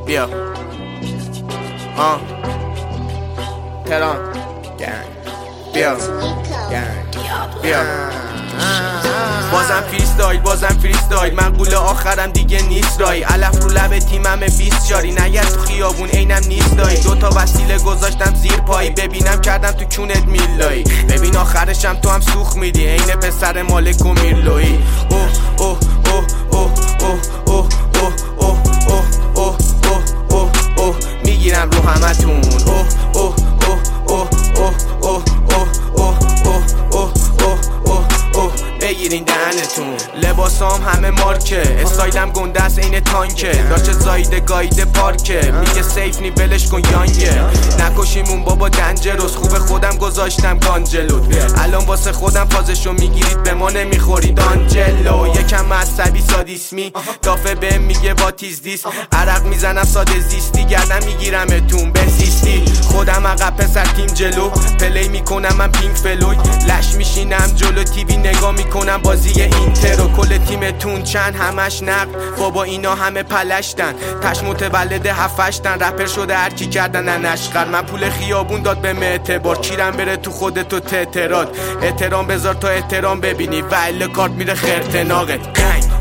بیا تهران گنگ بیا بیا بازم فریستایل من قول آخرم دیگه نیست رای علف رو لب تیمم 20 جاری نگر تو خیابون اینم نیست دایی دوتا وسیله گذاشتم زیر پایی ببینم کردم تو کونت میلایی ببین آخرشم تو هم سوخ میدی عین پسر مالک و میرلویی اوه اوه اوه اوه اوه اوه اوه اوه اوه اوه اوه اوه میگیرم رو همتون اوه اوه اوه اوه اوه اوه بگیرین دهنتون لباسام همه مارکه استایلم گنده است این تانکه داشت زایده گایده پارکه میگه سیف نی بلش کن یانگه نکشیمون بابا دنجروس خوب خودم گذاشتم گانجلوت الان واسه خودم فازشو میگیرید به ما نمیخورید آنجلو یکم عصبی سادیسمی دافه به میگه واتیز دیس عرق میزنم ساده زیستی گردم میگیرمتون بسیستی خودم عقب پسر تیم جلو پلی میکنم من پینگ فلوی لش میشینم جلو تیوی نگاه میکنم بازی اینتر و کل تیمتون چند همش نقد بابا اینا همه پلشتن تش متولد هفتشتن رپر شده هرکی کردن نشقر من پول خیابون داد به اعتبار کیرم بره تو خودتو تترات احترام بذار تا احترام ببینی و کارت میره خرتناقت